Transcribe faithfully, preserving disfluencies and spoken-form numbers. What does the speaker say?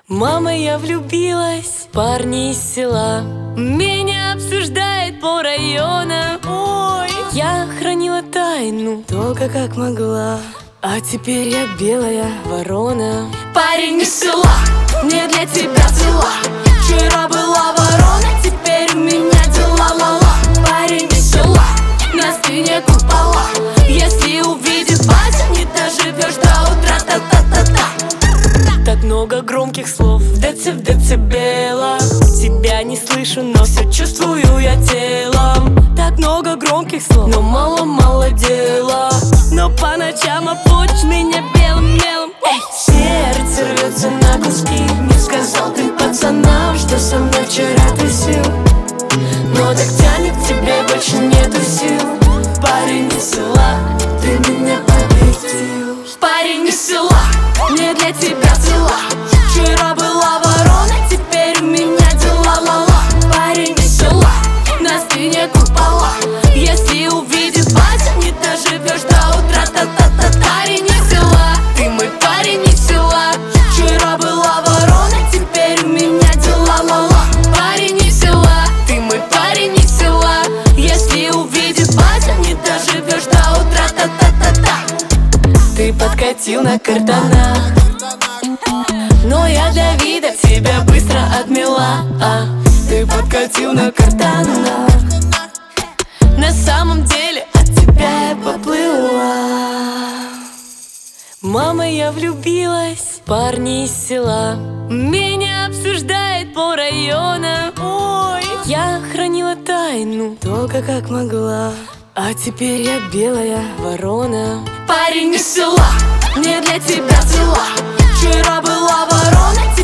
Мама, я влюбилась, парни из села меня обсуждает по районам. Ой, я хранила тайну только как могла, а теперь я белая ворона. Парень из села, не для тебя взяла. Вчера была ворона, теперь у меня дела ла-ла. Парень из села, на спине купола. Если увидит батя, не доживешь до утра. Та-та-та-та. Так много громких слов в деци, в децибелах. Тебя не слышу, но все чувствую я телом. Так много громких слов, но мало-мало дела. Но по ночам опучишь меня белым мелом. Эй! Сердце рвется на куски. Не сказал ты пацанам, что со мной вчера тусил, но так тянет к тебе, больше нету сил. Парень из села, ты меня победил. Парень из села, не для тебя взяла. Вчера была ворона, теперь у меня дела ла-ла. Парень из села, на спине купола. Если увидит батя, не доживешь до утра. Та-та-та-та. Парень из села, ты мой парень из села. Вчера была ворона, теперь у меня дела ла-ла. Парень из села, ты мой парень из села. Если увидит батя, не доживешь до утра. Та-та-та-та. Ты подкатил на картонах, но я Давида тебя быстро отмела. а, Ты подкатил на картонах, на самом деле от тебя я поплыла. Мама, я влюбилась, парни из села меня обсуждает по районам. Ой, я хранила тайну только как могла, а теперь я белая ворона. Парень из села, не для тебя взяла. Вчера была ворона,